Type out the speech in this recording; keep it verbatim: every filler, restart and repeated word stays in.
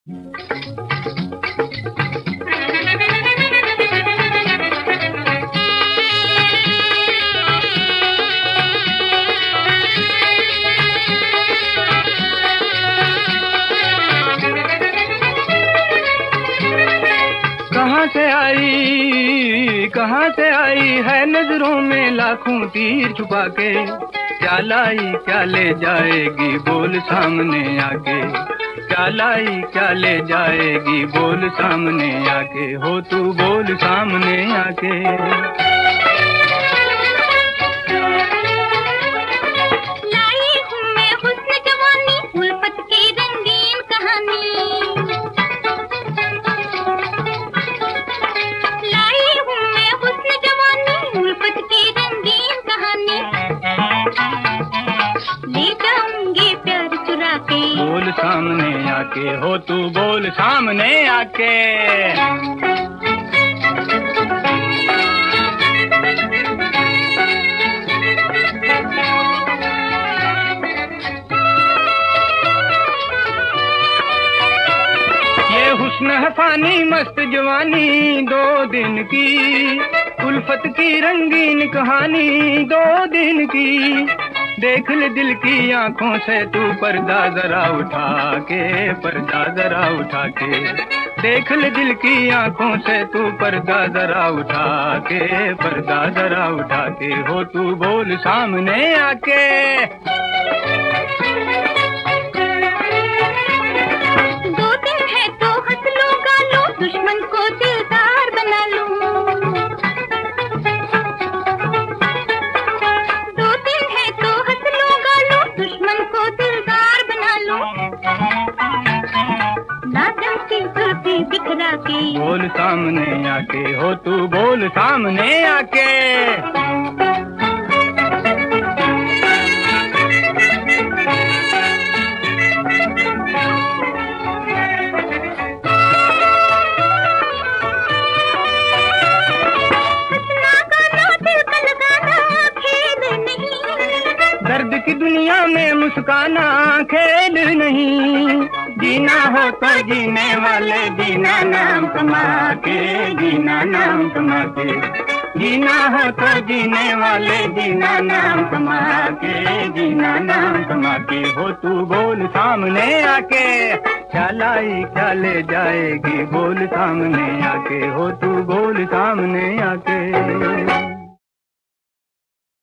कहाँ से आई कहाँ से आई है नजरों में लाखों तीर छुपा के, क्या लाई क्या ले जाएगी बोल सामने आके, क्या लाई क्या ले जाएगी बोल सामने आके, हो तू बोल सामने आके। लाई हूँ मैं हुस्न जवानी उल्फत की रंगीन कहानी, लाई हूँ मैं हुस्न जवानी उल्फत की रंगीन कहानी, ले जाऊंगी प्यार चुरा के, बोल सामने आके, हो तू बोल सामने आके। ये हुस्न है फानी मस्त जवानी दो दिन की, उल्फत की रंगीन कहानी दो दिन की, देख ले दिल की आंखों से तू पर्दा जरा उठा के, पर्दा जरा उठा के, देख ले दिल की आंखों से तू पर्दा जरा उठा के, पर्दा जरा उठा के, हो तू बोल सामने आके। दो दिन है तो हंस लो गा लो दुश्मन को दिलदार बना लो, दो दिन है तो हंस लो गा लो दुश्मन को दिलदार बना लो, नादम की जुल्फी बिखरा के, बोल सामने आके, हो तू बोल सामने आके। दर्द की दुनिया में मुस्काना खेल नहीं, जीना हो तो जीने वाले जीना नाम कमा के, जीना नाम कमा के, जीना हो तो जीने वाले जीना नाम कमा के, जीना नाम कमा के, हो तू बोल सामने आके, क्या लाई क्या ले जाएगी बोल सामने आके, हो तू बोल सामने आके।